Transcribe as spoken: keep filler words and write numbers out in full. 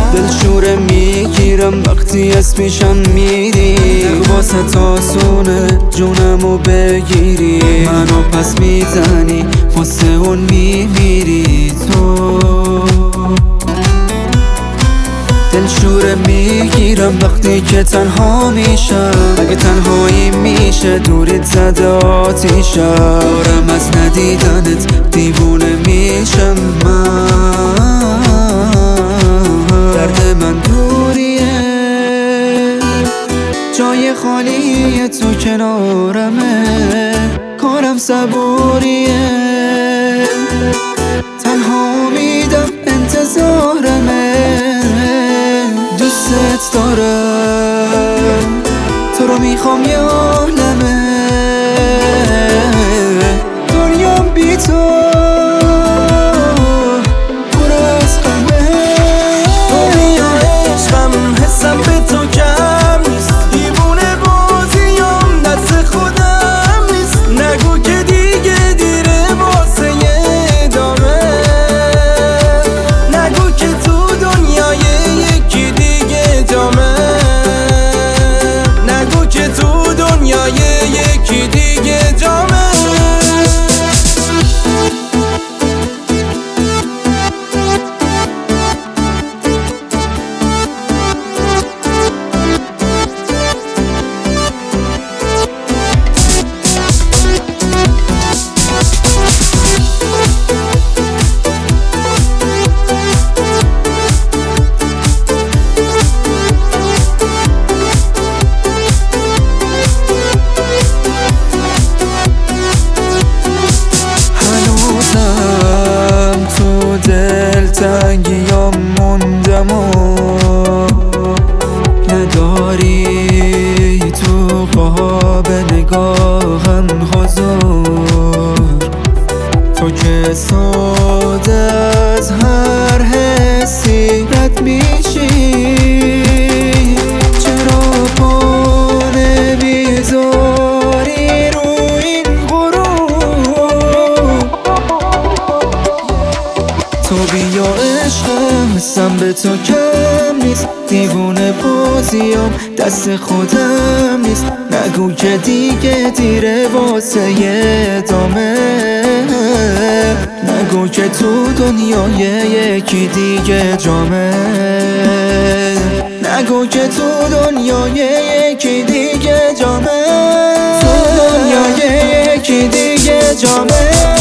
دلشوره میگیرم وقتی اسمشم میری، واسه آسونه جونمو بگیری، منو پس میزنی واسه اون میمیری تو. دلشوره میگیرم وقتی که تنها میشم، اگه تنهایی میشه دوریت زده آتیشم، دارم از ندیدنت دیوونه میشم من، درد من دوریه، جای خالی تو کنارمه، کارم صبوریه، تنها میدم انتظارمه، دوست دارم تو رو میخوام یه عالمه، دنیام بی تو پر از غمه. دنیا عشقم حسم به تو کم نیست، دیوونه بازیام دست خودم نیست، نگو که دیگه دیره واسه ادامه، نگو که تو دنیای یکی دیگه جامه، نگو که تو دنیای یکی دیگه جامه. دلتنگیام موندم و نداری تو خواب نگاهم حضور، تو که ساده از هر حسی رد میشی، چرا پا نمیذاری رو این غروب، تو بیا عشقم حسم به تو کم نیست، دیوونه بازیام دست خودم نیست، نگو که دیگه دیره واسه ادامه، نگو که تو دنیای یکی دیگه جامه، نگو که تو دنیای یکی دیگه جامه، تو دنیای یکی دیگه جامه.